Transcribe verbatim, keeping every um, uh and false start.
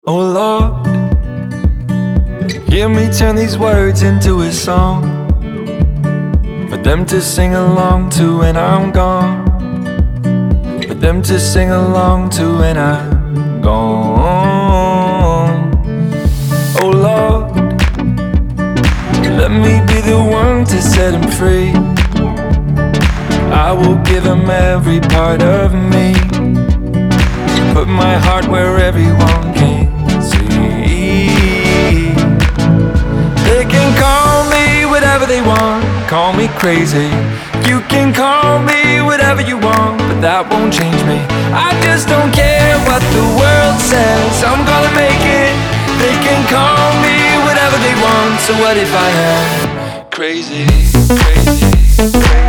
Oh Lord, hear me turn these words into a song for them to sing along to when I'm gone, for them to sing along to when I'm gone. Oh Lord, let me be the one to set him free. I will give him every part of me, put my heart where everyone can see. They can call me whatever they want, call me crazy. You can call me whatever you want, but that won't change me. I just don't care what the world says, I'm gonna make it. They can call me whatever they want, so what if I am crazy, crazy, crazy?